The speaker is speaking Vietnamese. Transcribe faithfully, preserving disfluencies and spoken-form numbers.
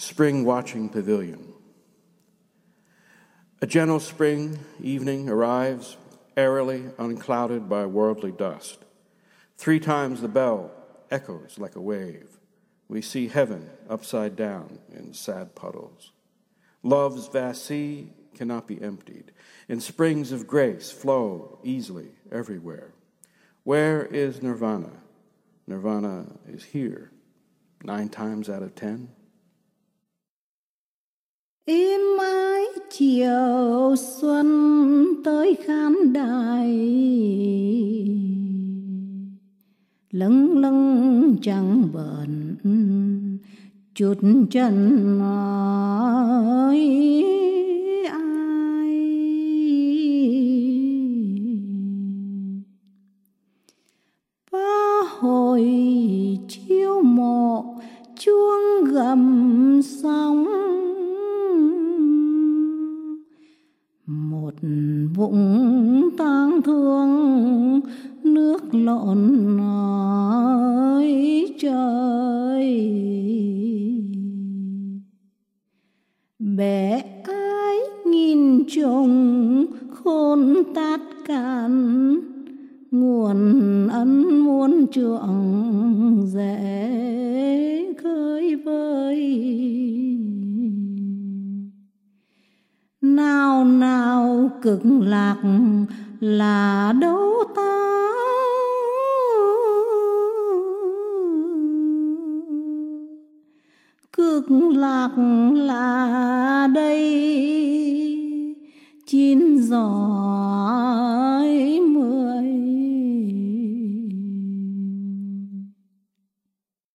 spring watching pavilion. A gentle spring evening arrives, airily unclouded by worldly dust. Three times the bell echoes like a wave. We see heaven upside down in sad puddles. Love's vast sea cannot be emptied, and springs of grace flow easily everywhere. Where is nirvana? Nirvana is here, nine times out of ten. Êm ái chiều xuân tới khán đài, lâng lâng chẳng bận chút chân nói ai. Ba hồi chiếu mộ chuông gầm sóng, một vũng tang thương nước lộn nói trời. Bè ái nghìn trùng khôn tát cạn, nguồn ân muôn trượng dễ khơi vơi. Nào nào cực lạc là đâu ta, cực lạc là đây chín giò